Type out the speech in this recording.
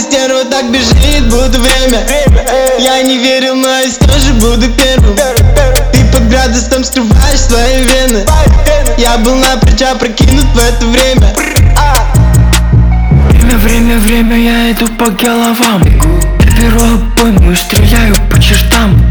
стерва так бежит, будто время. Я не верил, но я все же буду первым. Ты под градусом скрываешь свои вены. Я был напрочь опрокинут в это время. Время, я иду по головам. Я беру обойму и стреляю по чертам.